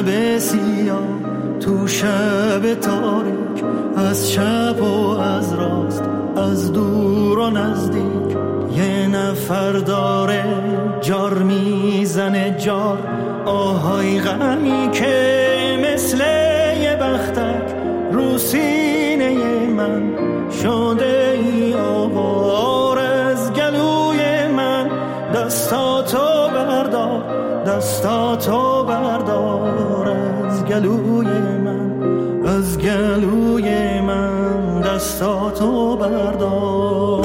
شب سیاه تو شب تاریک، از چپ و از راست، از دور و نزدیک، یه نفر داره جار میزنه جار، آهای غمی که مثل یه بختک رو سینه من شده ای آوار. از گلوی من دستاتو بردار، دستاتو بردار، از گلوی من، از گلوی من دستاتو بردار.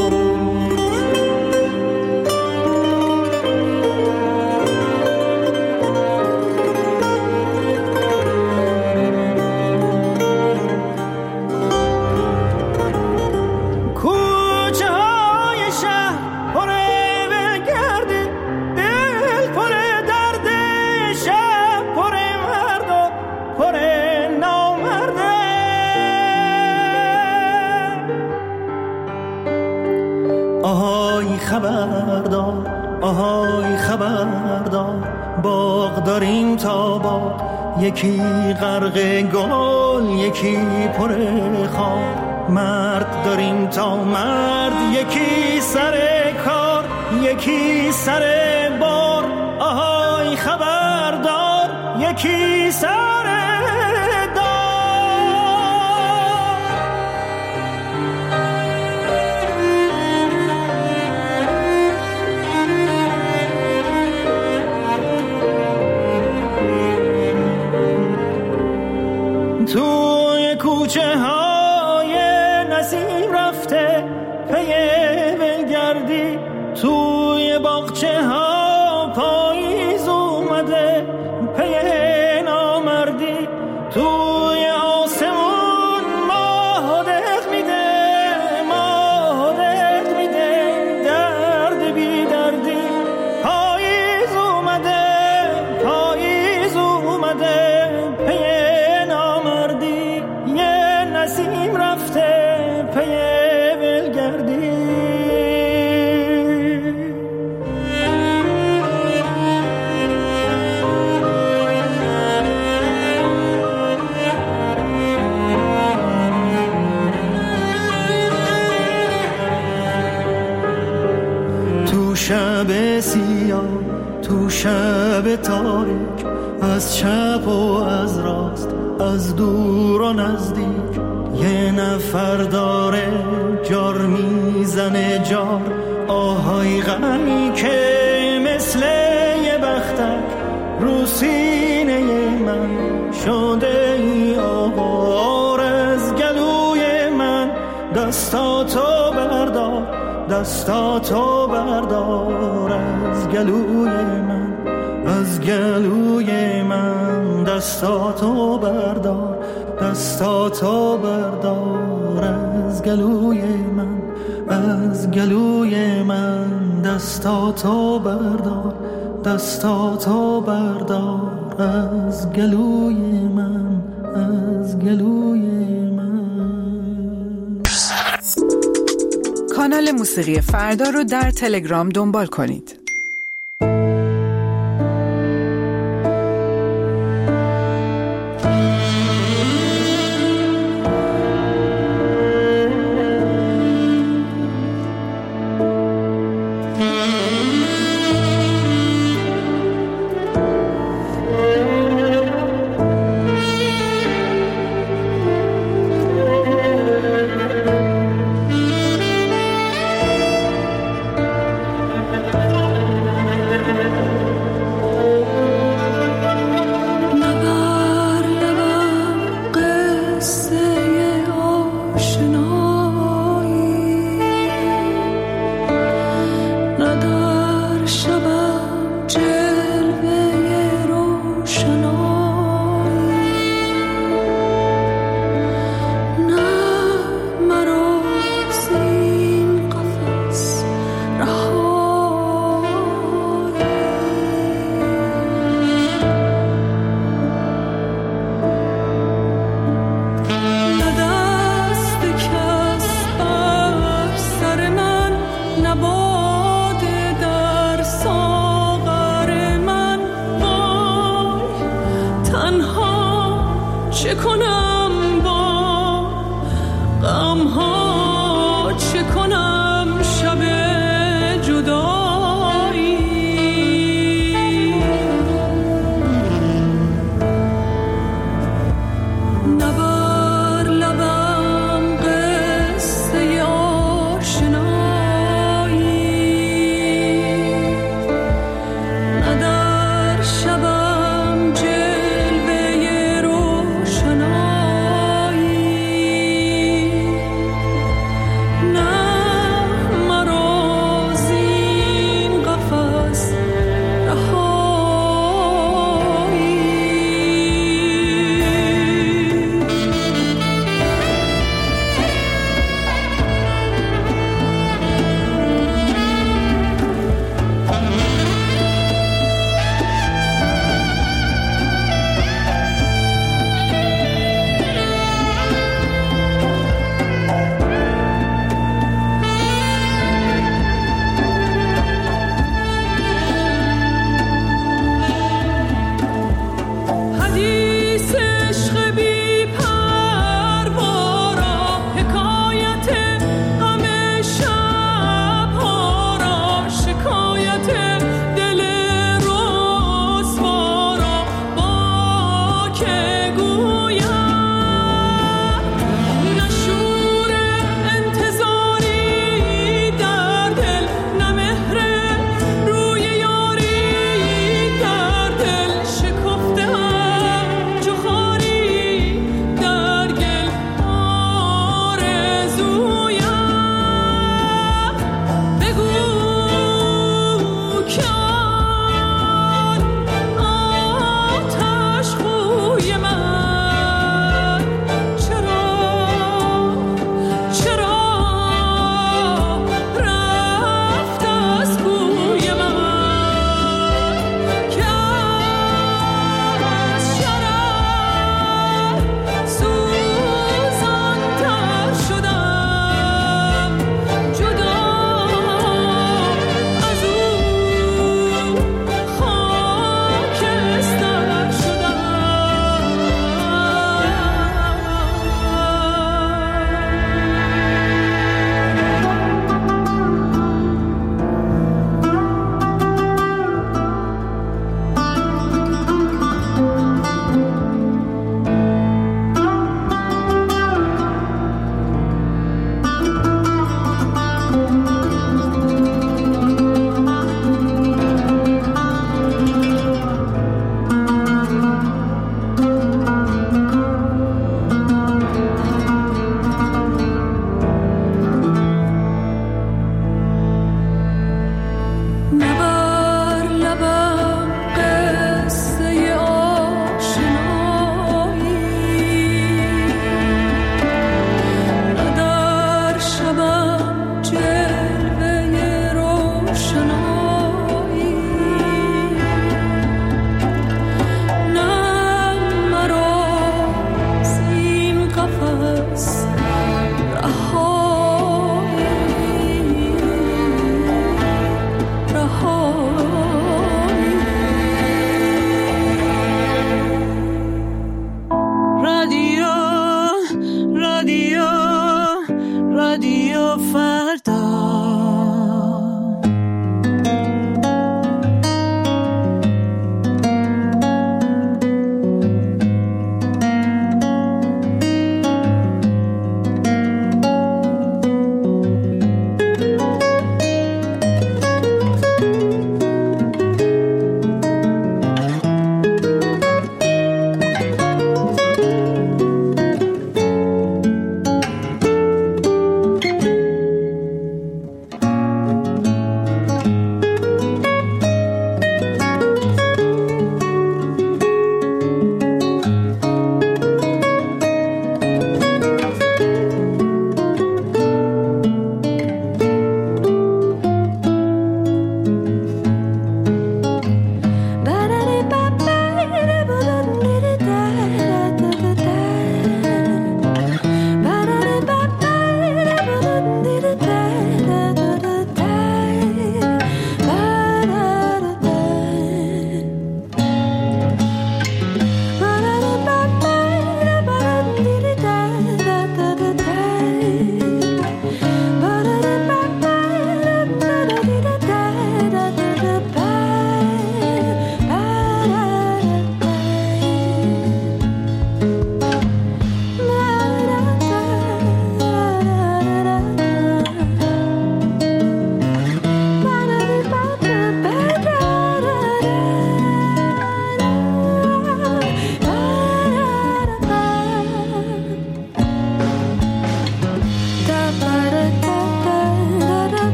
خبردار، آهای خبردار، باغ داریم تا باغ، یکی غرق گل یکی پر خار، مرد داریم تا مرد، یکی سر کار یکی سر بار، آهای خبردار، یکی سر توی کوچه های نسیم رفته پی ولگردی، توی باغچه ها پاییز اومده پی نامردی، توی آسمون ماه دق میده، ماه دق میده، درد بی دردی، پاییز اومده، پاییز اومده پی نسیم رفته پی ولگردی. تو شب سیاه تو شب تاریک، از چپ و از راست، از دور و نزدیک، یه نفر داره جار میزنه جار، آهای غمی که مثل یه بختک رو سینه من شده ای آوار. از گلوی من دستاتو بردار، دستاتو بردار، از گلوی من، از گلوی من دستاتو بردار، دستاتو بردار، از گلوی من، از گلوی من دستاتو بردار، دستاتو بردار، از گلوی من، از گلوی من. کانال موسیقی فردا رو در تلگرام دنبال کنید. چه کنم با غمها، چه کنم شب جدایی. نبر لبم قصه آشنایی، ندر شبم جلوه روشنایی.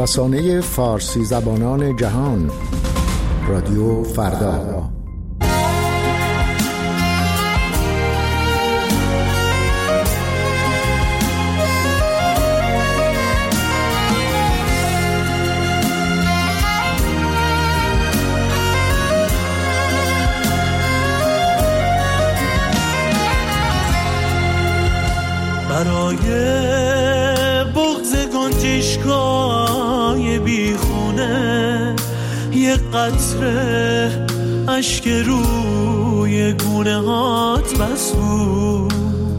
رسانه فارسی زبانان جهان، رادیو فردا. برای بغض گنجشگاه بیخونه یه قطره اشک روی گونه هات بس بود.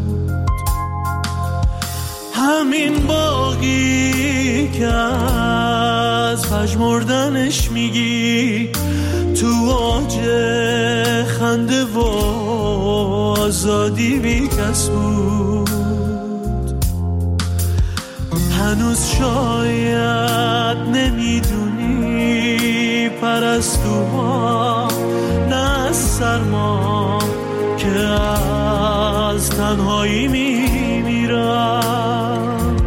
همین باقی که از پژمردنش میگی تو اوج خنده و آزادی بی کس بود. هنوز شاید نمیدونی پرستوها نه از سرما که از تنهایی میمیرم.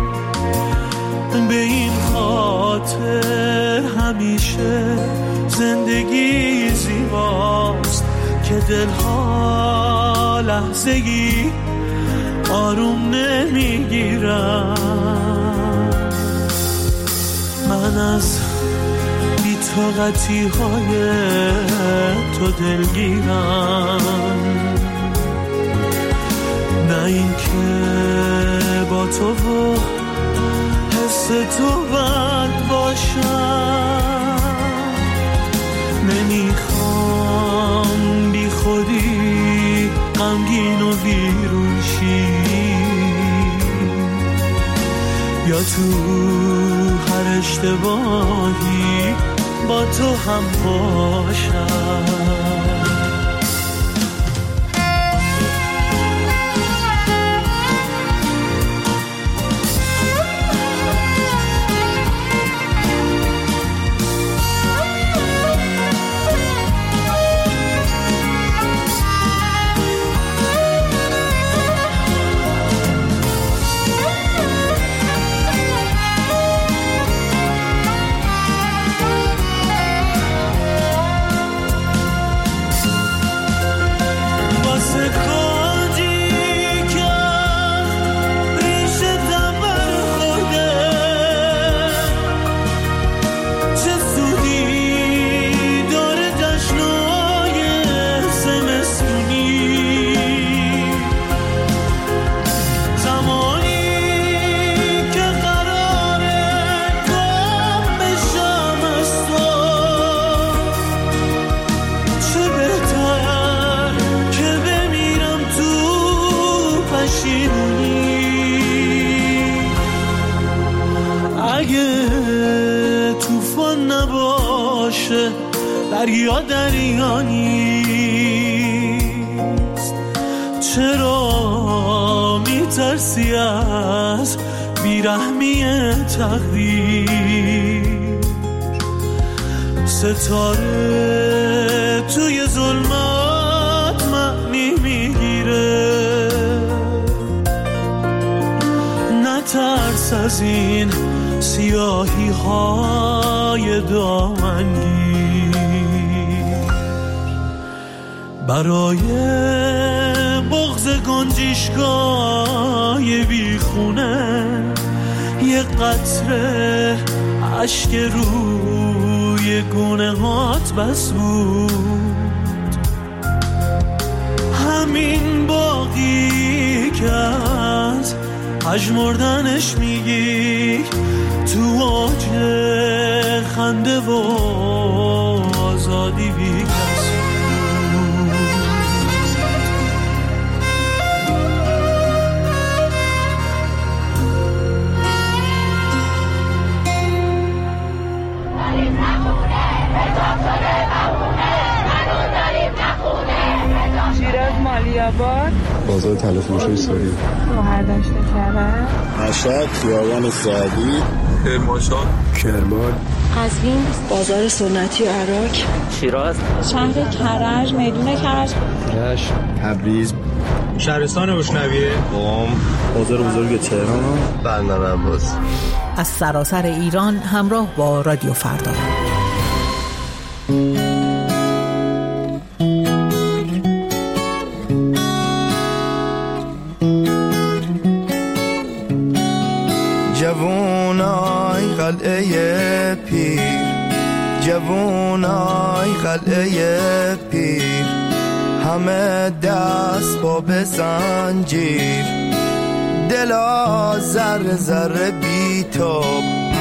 به این خاطر همیشه زندگی زیباست که دلها لحظه‌ای آروم نمیگیرم. من از بی‌طاقتی های تو دلگیرم، نه این که با تو و حس تو بد باشم. نمیخوام بی خودی غمگین و بیرون شی، یا تو هر اشتباهی با تو هم باشم. دریا دریا نیست، چرا میترسی از بیرحمی تقدیر؟ ستاره توی ظلمات معنی میگیره، نترس از این سیاهی های دامنگیر. برای بغض گنجشگاه بیخونه یه قطره اشک روی گونه هات بس بود. همین باقی که از پژمردنش میگی تو اوج خنده و آزادی بی کس. مالیاباد، بازار تلفروشی ساری، هر داشته کرده، مشهد، خیابان سعدی، کرمانشاه، کرمان، قزوین، بازار سنتی عراق، شیراز، شهر کرج، میدون کرج، رشت، تبریز، شهرستان بوشنویه، قم، بازار بزرگ تهران، بندر عباس. از سراسر ایران همراه با رادیو فردا. جوونای قلعه پیر، جوونای قلعه پیر، همه دست با به زنجیر، دلا ذره ذره بیتاب،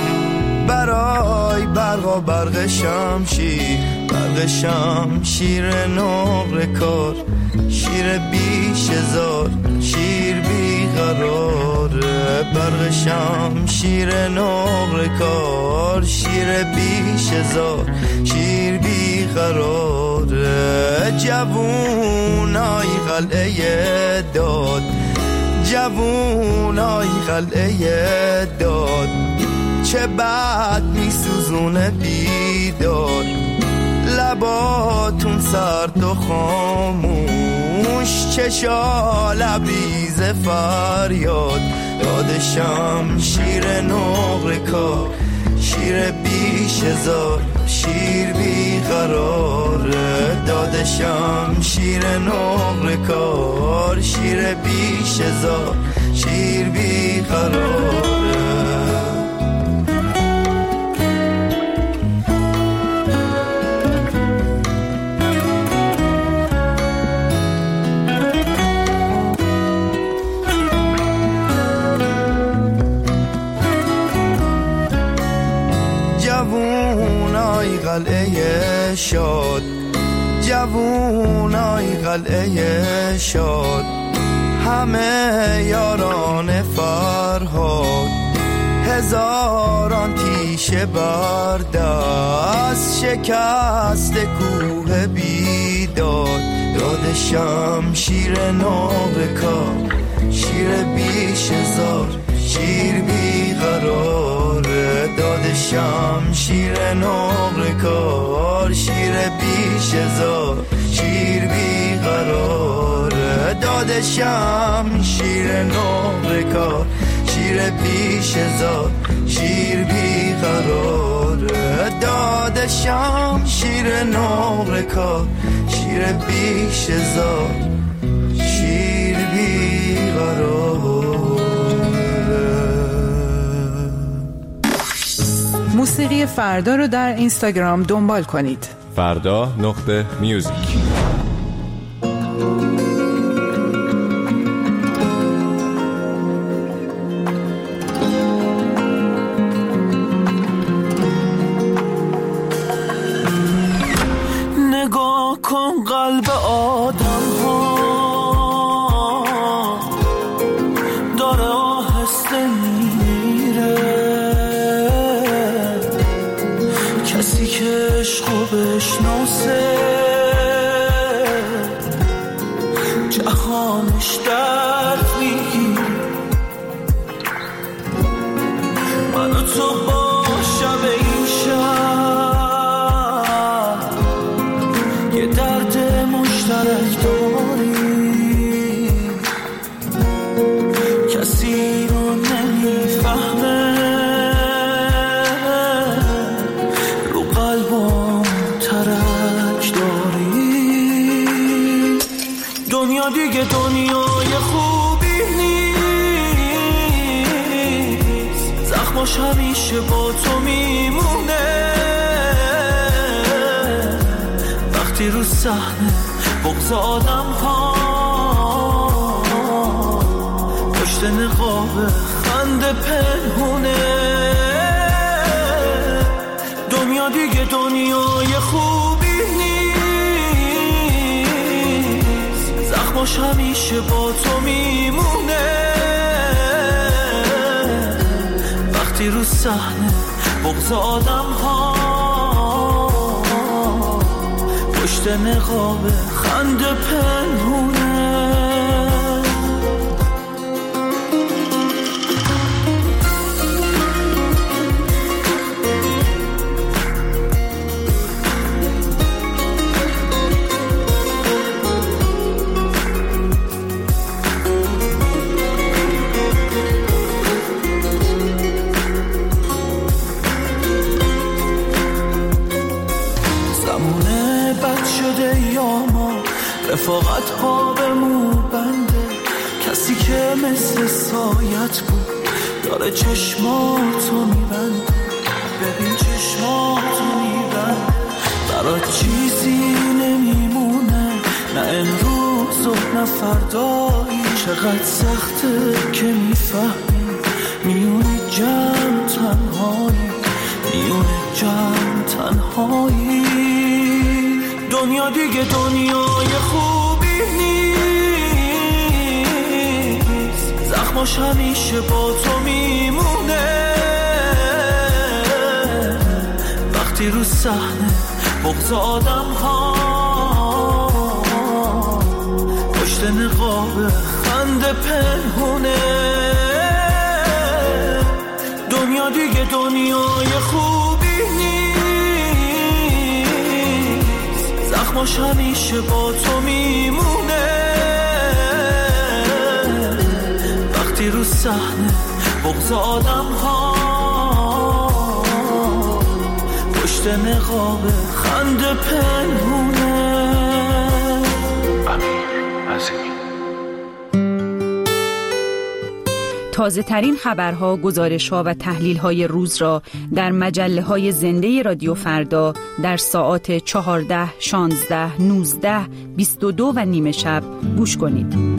برای برق و برق شمشیر، برق شمشیر نقر کار، شیر بیش هزار، شیر بیقراره، برق شمشیر نقر کار، شیر بیش هزار، شیر بیقراره. جوونای قلعه داد، جوونای قلعه داد، چه بد میسوزونه بیدار، لباتون سرد و خاموش، چشا لبریز فریاد، داد شمشیر نقر کار، شیر بیش هزار، شیر بیقراره، داد شمشیر نقر کار، شیر بیش هزار، شیر بیقراره. جوونای قلعه شاد، جوونای قلعه شاد، همه یاران فرهاد، هزاران تیشه بردست، شکست کوه بیداد، داد شمشیر نقر کار، شیر بیش هزار، شیر بیقراره، داد شمشیر نقر کار، شیر بیش هزار، شیر بیقراره، داد شمشیر نقر کار، شیر بیش هزار، شیر بیقراره، داد شمشیر نقر کار، شیر بیش هزار، شیر بیقراره. موسیقی فردا رو در اینستاگرام دنبال کنید. فردا.music. نگاه کن قلب آدم ها داره آهسته میره، کسی که عشقو بشناسه جهانش درد میگیره. من و تو با شب این شب یه درد مشترک داریم، کسی رو نمیفهمه، رو قلبم ترک داریم. دنیا دیگه دنیای خوبی نیست، زخماش همیشه با تو میمونه، وقتی رو صحنه بغض آدم ها پشت نقاب خنده پنهونه. دنیا دیگه دنیای خوبی نیست، زخماش همیشه با تو میمونه، وقتی رو صحنه بغض آدم ها پشت نقاب خنده پنهونه. که مثل سایت بود داره چشماتو میبنده، ببین چشماتو میبنده، برات چیزی نمیمونه، نه امروز و نه فردایی. چقدر سخته که میفهمی میونه جمع تنهایی، میونه جمع تنهایی. دنیا دیگه دنیای خوبی نیست، زخماش همیشه با تو میمونه. وقتی رو صحنه بغض آدم ها پشت نقاب خنده پنهونه. دنیا دیگه دنیای خوبی نیست، زخماش همیشه با تو میمونه. وقتی رو صحنه بغض آدم ها پشت نقاب خنده پنهونه. تازه ترین خبرها، گزارش‌ها و تحلیل‌های روز را در مجله‌های زنده رادیو فردا در ساعات 14، 16، 19، 22 و نیمه شب گوش کنید.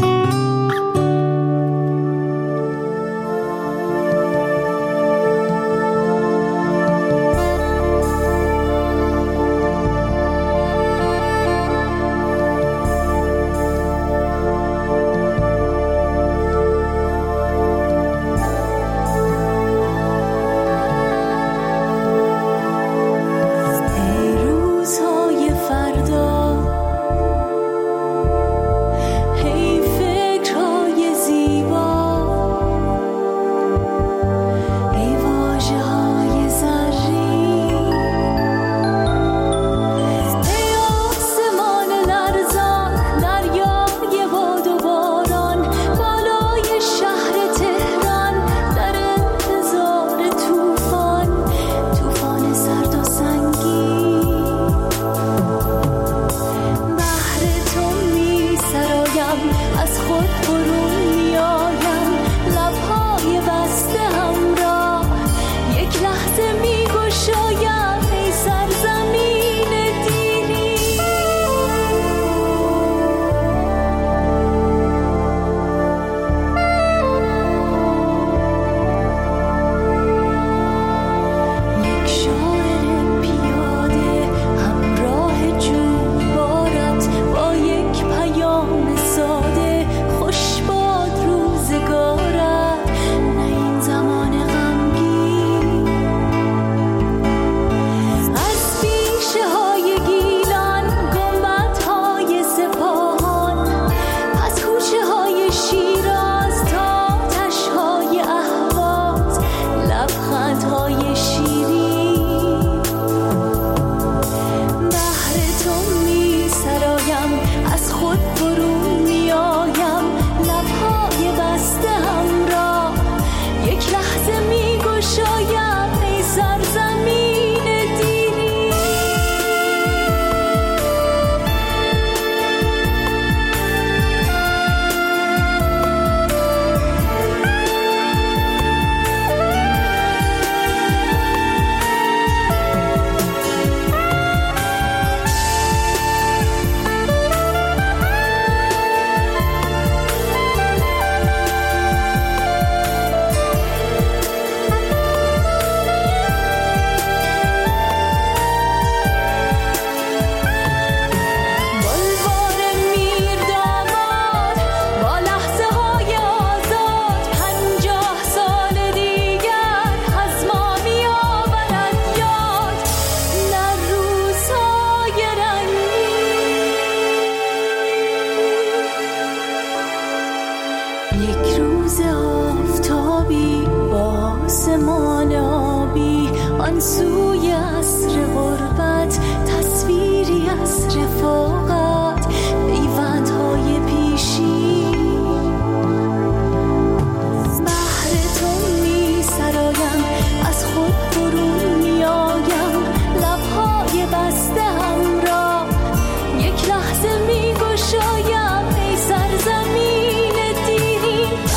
آن سوی عصر غربت تصویری از رفاقت، پیوندهای پیشی بهر تو می سرایم، از خود برون می آیم، لبهای بسته هم را یک لحظه می گشایم. ای سرزمین دیرین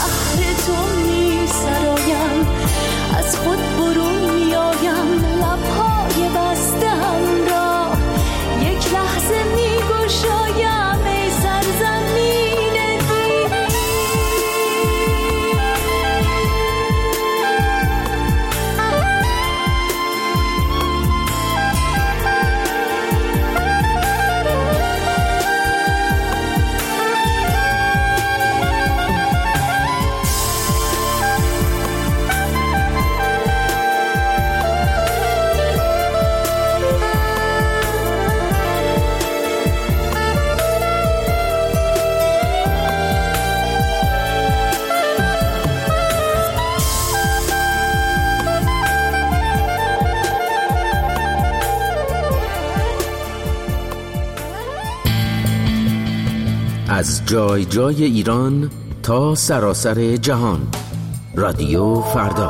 از جای جای ایران تا سراسر جهان. رادیو فردا.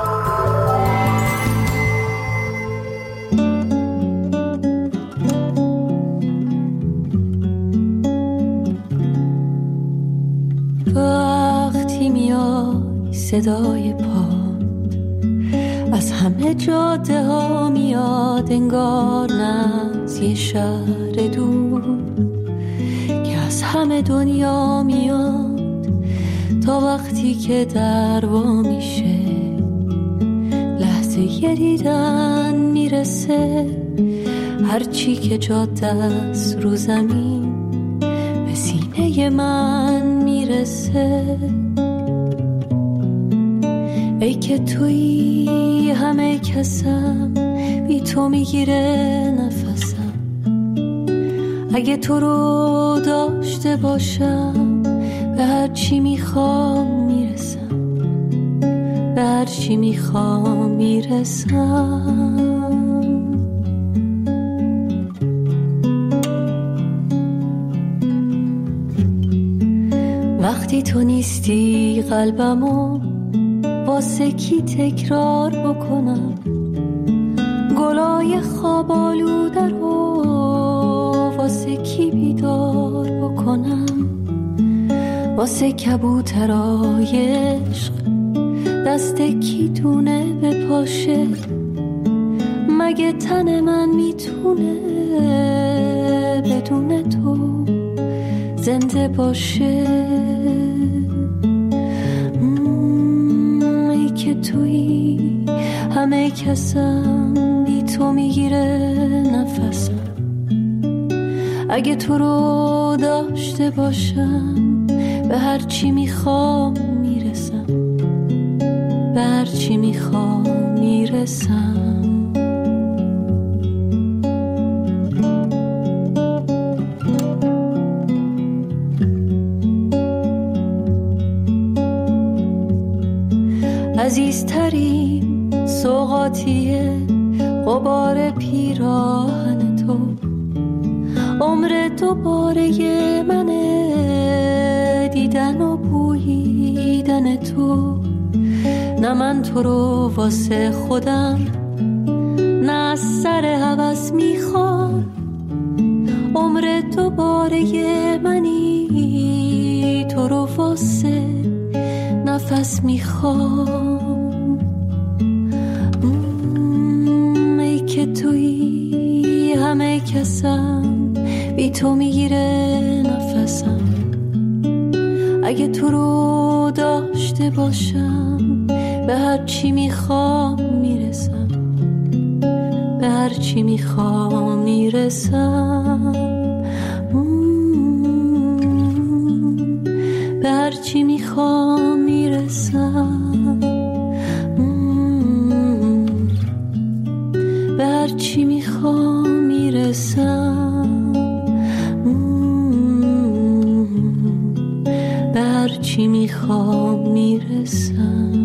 وقتی میای صدای پاد از همه جاده ها میاد، انگار نه از یه شهر دور که از همه دنیا میاد. تا وقتی که در وا میشه لحظه یه دیدن میرسه، هرچی که جاده است رو زمین به سینه من میرسه. ای که تویی همه کسم، بی تو میگیره نفسم. اگه تو رو داشته باشم به هر چی میخوام میرسم، به هر چی میخوام میرسم. وقتی تو نیستی قلبمو واسه کی تکرار بکنم، گلای خواب آلوده رو واسه کی بیدار بکنم، واسه کبوترای عشق دست کی دونه بپاشه، مگه تن من میتونه بدون تو زنده باشه. ای که تویی همه کسم، بی تو میگیره نفسم. اگه تو رو داشته باشم به هر چی میخوام میرسم، به هر چی میخوام میرسم. عزیزترین سوغاتیه غبار پیراهن تو، عمر دوباره منه دیدن و بوییدن تو. نه من تو رو واسه خودم نه از سر هوس میخوام، عمر دوباره منی تو رو واسه نفس میخوام. ای که تویی همه کسم، بی تو میگیره نفسم. اگه تو رو داشته باشم به هر چی میخوام میرسم، به هر چی میخوام میرسم، به هر چی میخوام میرسم، به هر چی میخوام میرسم، به هر چی میخوام میرسم.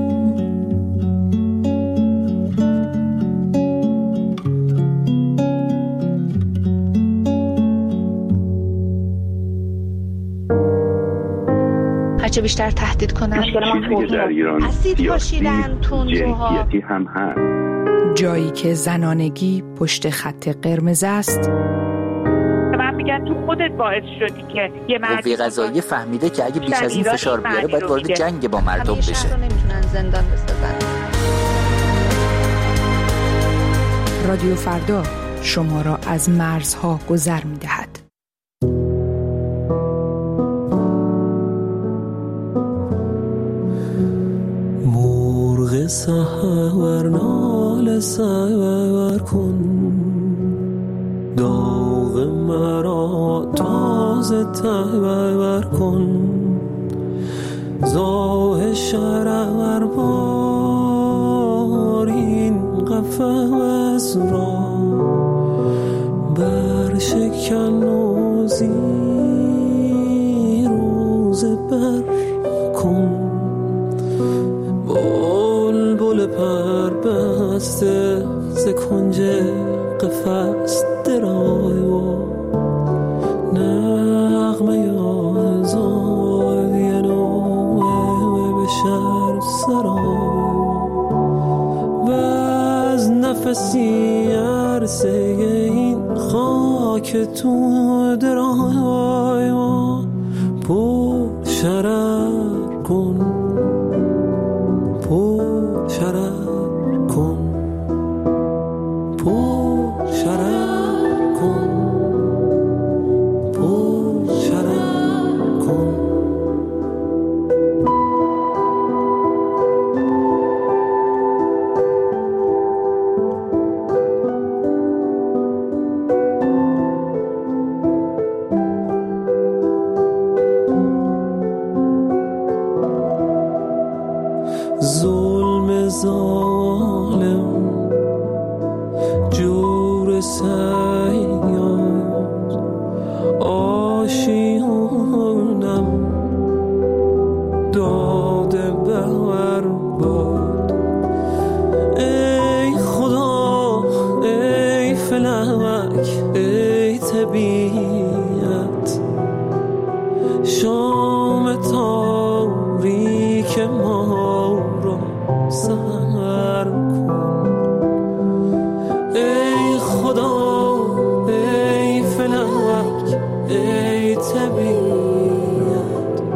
هرچه بیشتر تهدید کنن چیزی که در ایران سیاسی جنسیتی هم هست. جایی که زنانگی پشت خط قرمز است. من میگن تو خودت باعث شدی که یه قوه قضاییه فهمیده که اگه بیش از این فشار بیاره باید وارد جنگ با مردم بشه. همیشه نمیتونن زندان بسازن. رادیو فردا شما را از مرزها گذر می‌دهد. مرغ سحر نال سحر کن، داغ مرا تازه تبر کن، زاه شرر بار این قفس را برشکن و زیر و زبر کن. بلبل پر بسته ز کنج قفس درای و نغمه نفسی عرصه این خاک تو درای پر شرر کن، پر شرر کن، پر شرر کن، پر شرر کن. ظلم ظالم جور سیاد آشیانم داده بر باد. ای خدا ای فلک ای طبیعت شام تاریک ما را سحر کن. ای خدا ای فلک ای طبیعت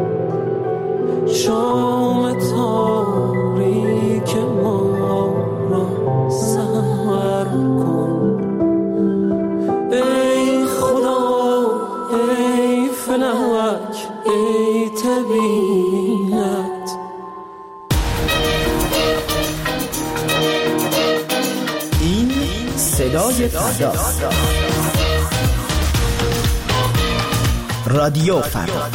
شام تاریک ما را سحر کن. ای خدا ای فلک ای طبیعت. این صدای فردا، رادیو فردا.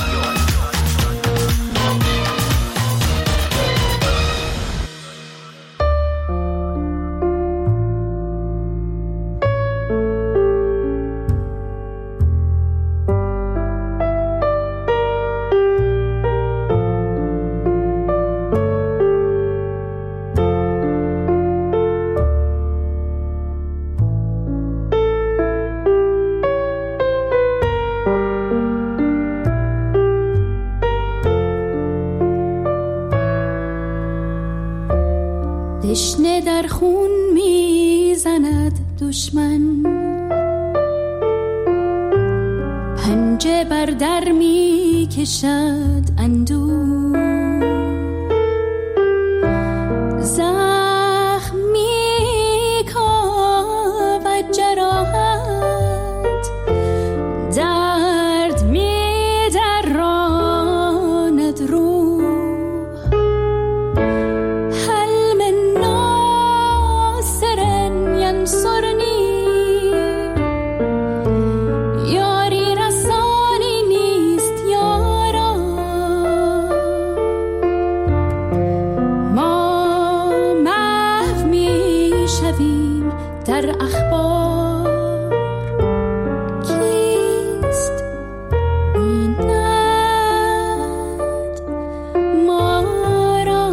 دشنه در خون میزند دشمن، پنجه بر در میکشد اندوه، زخم میکاود جراحت، درد میدراند روح. در اخبار کیست بیند ما را؟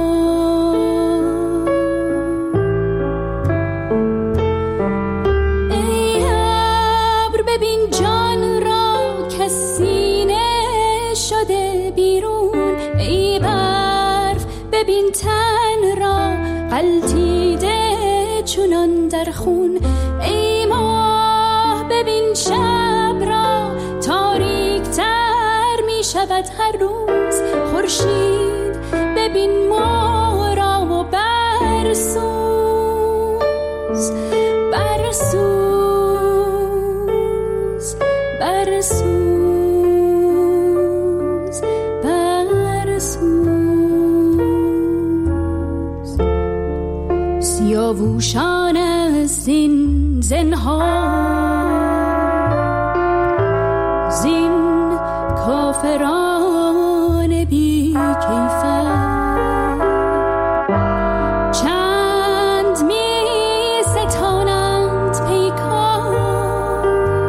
ای ابر ببین جان را که سینه شده بیرون، ای برف ببین تن را غلطیده چونان در خون، ای ماه ببین شب را تاریک تر می شود هر روز، خورشید ببین ما را و برسوز برسوز برسوز برسوز. سیاووشان از این زنهار، زین کافران بی کیفر، چند می ستانند پیکار،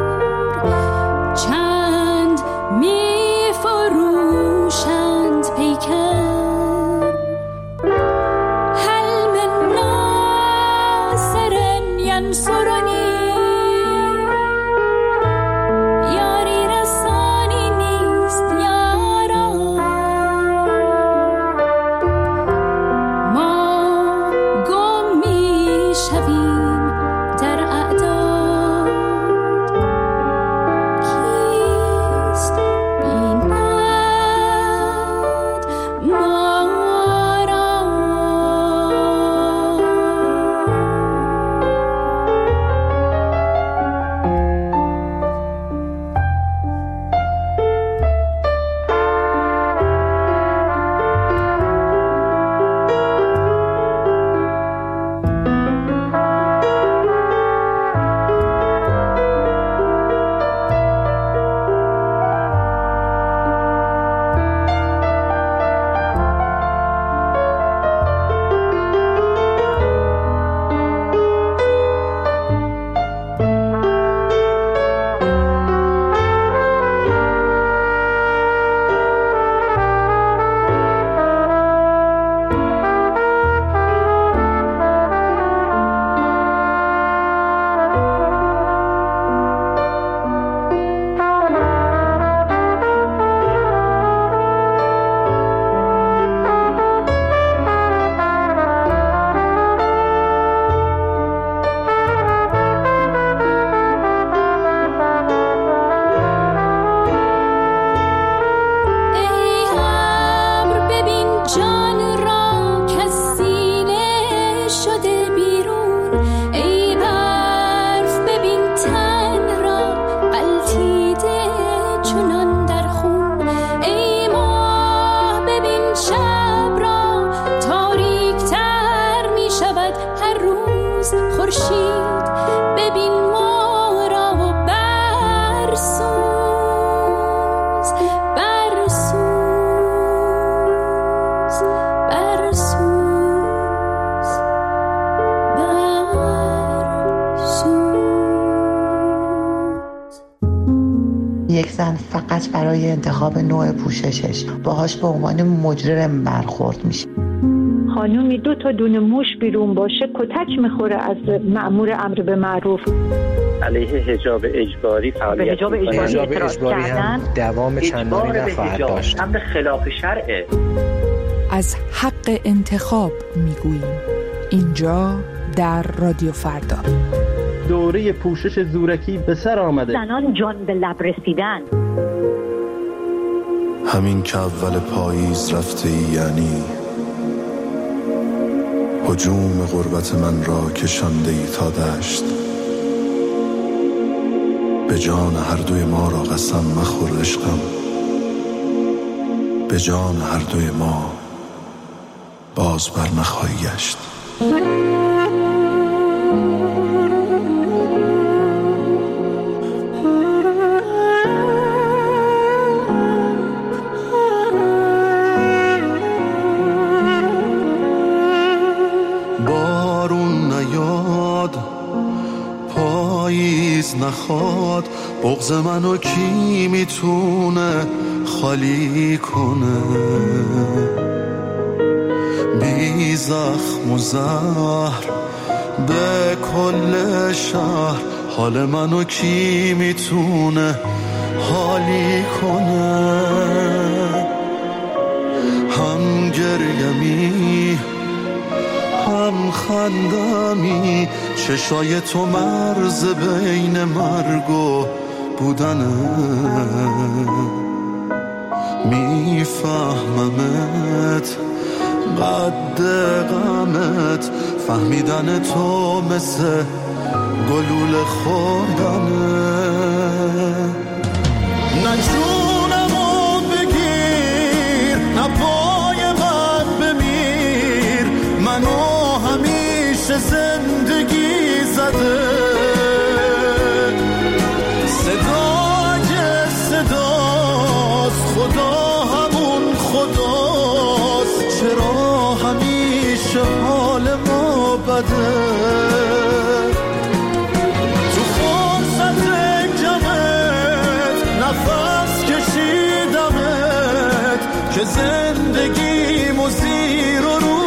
چند می فروشند پیکر. یاری رسانی نیست یارا. برای انتخاب نوع پوششش باهاش به عنوان مجرم برخورد میشه. خانومی 2 تا دونه موش بیرون باشه کتک میخوره از مأمور امر به معروف. علیه حجاب اجباری فعالیت حجاب اجباری هم دوام چندانی نخواهد داشت. امر خلاف شرعه. از حق انتخاب میگوییم اینجا در رادیو فردا. دوره پوشش زورکی به سر آمده. زنان جان به لب رسیدن. همین که اول پاییز رفته ای، یعنی هجوم غربت من را کشانده ای تا دشت. به جان هر دوی ما را قسم مخور عشقم، به جان هر دوی ما باز بر نخواهی گشت. بارون نیاد، پاییز نخواد، بغض منو کی میتونه خالی کنه؟ بی زخم و زهر به کل شهر، حال منو کی میتونه حالی کنه؟ هم گریمی هم خندمی، چشای تو مرز بین مرگ و بودنه. میفهممت قد غمت، فهمیدن تو مثل گلوله خوردنه. نه جونمو بگیر، نه پای من بمیر، منو همیشه زندگی زده. صدای صداست، خدا همون خداست، چرا همیشه حال ما بده؟ تو فرصت کمت نفس کشیدمت که زندگیمو زیر و رو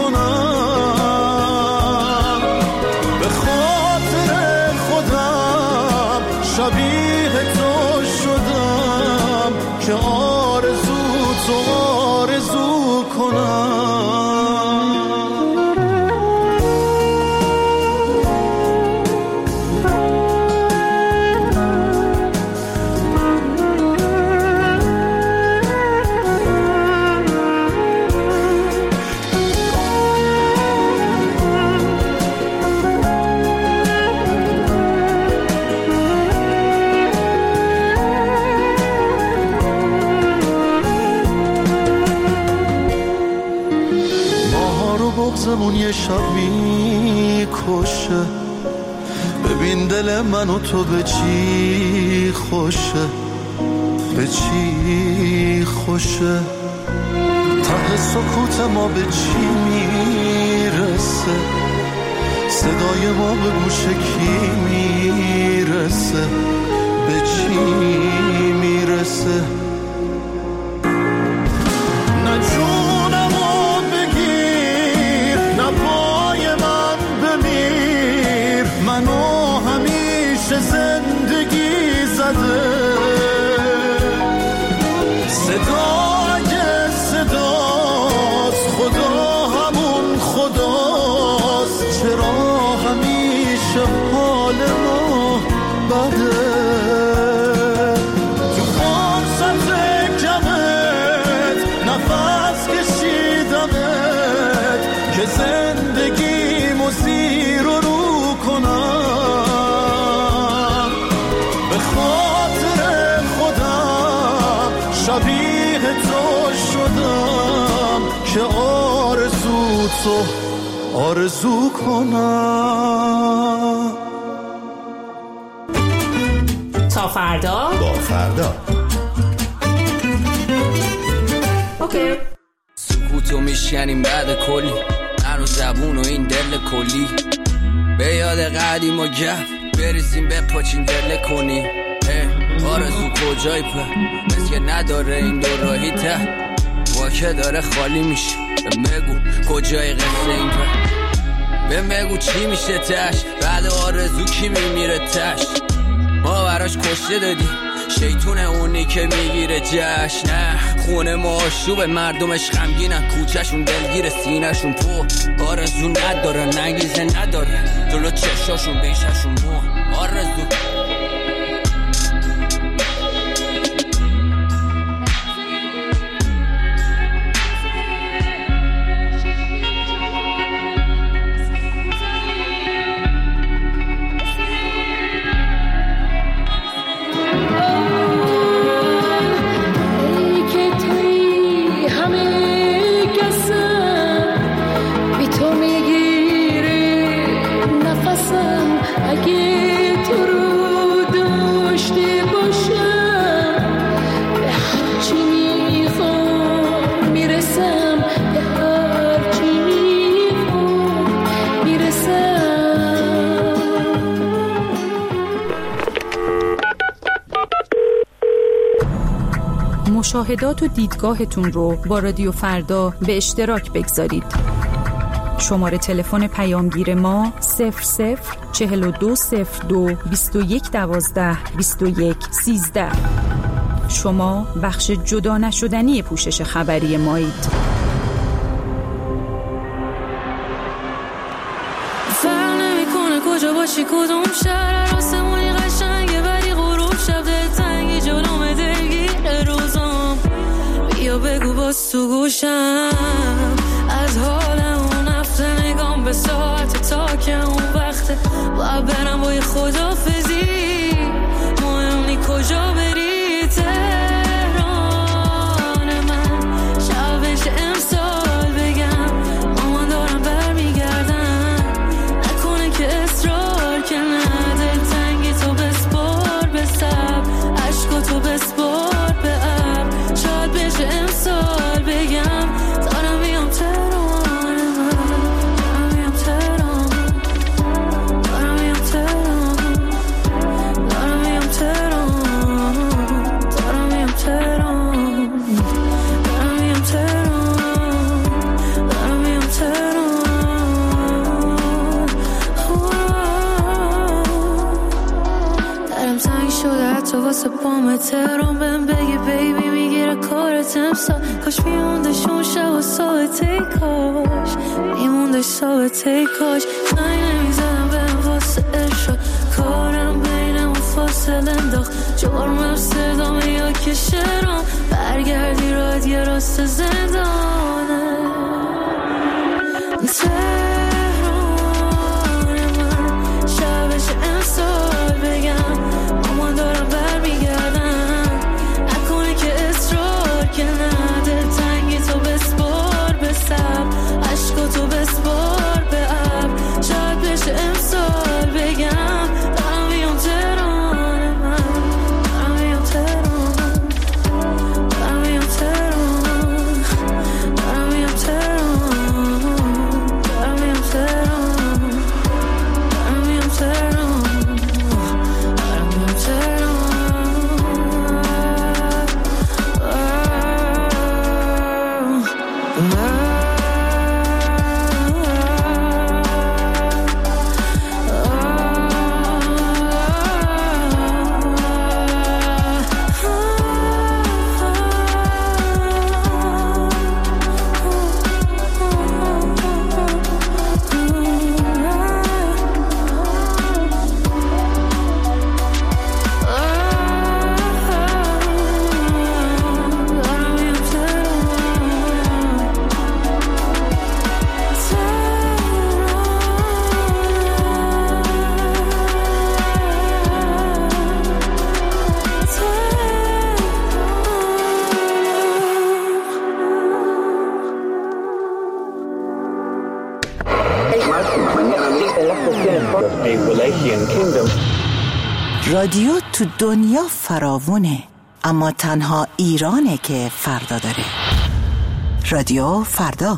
کنم. به خاطر خودم شبیه تو شدم که آرزو تو آرزو کنم. بغضمون یه شب میکشه، ببین دل من و تو به چی خوشه، به چی خوشه. ته سکوت ما به چی میرسه، صدای ما به گوش کی میرسه، به چی میرسه. نه جونمو بگیر، نه پای من بمیر، منو همیشه زندگی زده. صدای صداست، خدا همون خداست، چرا همیشه حال ما بده؟ تو فرصت کمت نفس کشیدمت که زندگیمو زیر و رو کنم. به خاطر خودم شبیه تو شدم که آرزو تو آرزو کنم. تا فردا با فردا. اوکی. سکوتو میشکنیم بعد کلی، من و زبون و این دل کلی، به یاد قدیم و گف بریزیم به پاچین دل کنی. آرزو کجایی پر مثل که نداره این دو راهی ته واکه داره خالی میشه بگو کجای قصه این پر بگو چی میشه تش بعد آرزو کی میمیره تش ما براش کشته دادی شیطون اونی که میگیره جشن نه خونه ما آشوب مردمش غمگینن کوچهشون دلگیر سینهشون پر آرزو نداره نگیزه نداره جلو چشاشون بیششون مو آرزو مشاهدات و دیدگاهتون رو با رادیو فردا به اشتراک بگذارید. شماره تلفن پیامگیر ما 00420221122113. شما بخش جدا نشدنی پوشش خبری مایید. فرق نمی‌کنه کجا باشی کدوم شهر آسمونی قشنگه ولی غروب شب دلتنگی جلوم دلگیر روزام بیا بگو باز تو گوشم از حال اون هفته نگام به ساعت تا که اون وقته باید برم با یه خدافزی مهم نی کجا بری تهران من شبش امسال بگم مامان دارم برمیگردم نکنه که اصرار که نه دلتنگی تو بسپار به سب عشقا تو بسپار به اب شاید بشه امسال بگم دارم میام تهران من دارم میام تهران دارم میام تهران دارم میام تهران دارم میام تهران دارم میام تهران دارم میام تهران درم تنگ شده حتی واسه پام تهران بهم بگی بیبی میگیره کارت امسال کاش میموندش اون شب و ثابته کاش میموندش ثابته کاش زنگ نمیزدم بهم واسه ارشاد کارم بینم و فاصله انداخت جرمم صدامه یا که شرام برگردی راد یه راست زندانه تهران من شبش امسال بگم مامان دارم برمیگردم نکنه که اصرار که نه دلتنگی تو بسپار به سب عشقا تو بسپار به اب شاید بشه امسال بگم دارم میام تهران من دارم میام تهران دارم میام تهران دارم میام تهران دارم میام تهران دارم میام تهران دارم میام تهران رادیو تو دنیا فراوونه اما تنها ایرانه که فردا داره. رادیو فردا.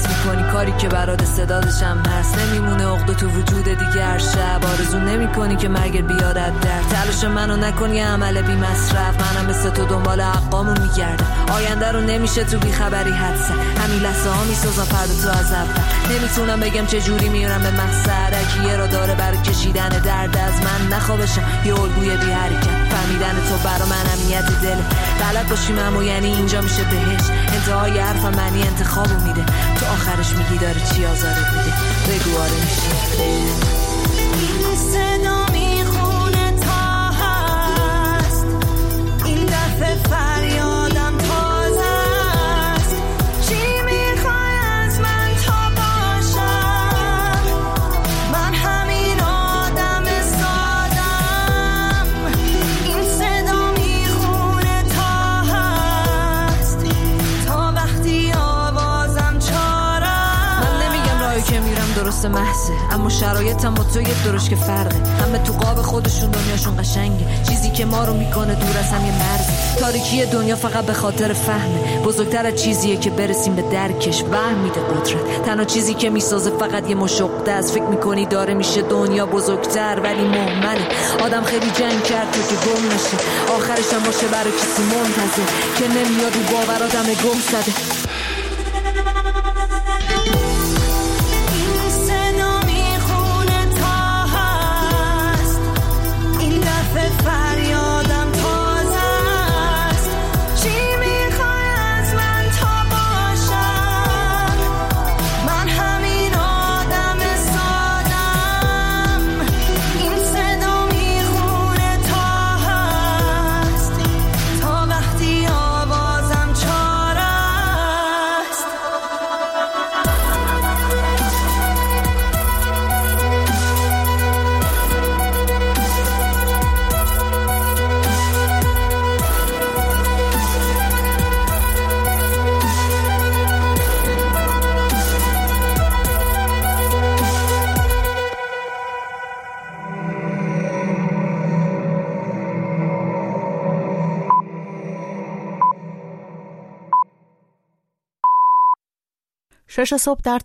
حس میکنی کاری که برات صدادشم هست نمیمونه عقده تو وجود دیگه هر شب آرزو نمیکنی که مرگ بیارت در تلاش منو نکنی عمل بی مصرف منم مثل تو دنبال حقامو میگردم آینده رو نمیشه تو بیخبری حدسه همین لحظه ها میسازم فردا تو از اول نمیتونم بگم چه جوری میرم به مقصد اگه راه داره برای کشیدن درد از من نخوابشم یه الگوی بی حرکت فهمیدن تو برا من امنیت دل بلد باشیم اما یعنی اینجا میشه بهش انتهای حرفم معنی انتخابو میده تو آخرش میگی داره چی آزارت میده بگو آره میشه این صدا میخونه تا هست این دفعه فریادم تازه است چی میخوای از من تا باشم من همین آدم سادم این صدا میخونه تا هست تا وقتی آوازم چارم من نمیگم راهی که میرم درست محضه اما شرایطم با تو یه درش که فرقه همه تو قاب خودشون دنیاشون قشنگه چیزی که ما رو میکنه دور از هم یه مرزه تاریکی دنیا فقط به خاطر فهمه بزرگتر از چیزیه که برسیم به درکش وهم میده قدرت تنها چیزی که میسازه فقط یه مشقه از فکر میکنی داره میشه دنیا بزرگتر ولی مهمله آدم خیلی جنگ کرد تو که گم نشه آخرش هم باشه برای کسی منتظر که نمیاد رو باور آدم گم زده فریادم تازه است چی میخوای از من تا باشم من همین آدم سادم این صدا میخونه تا هست تا وقتی آوازم چاره است شش صبح در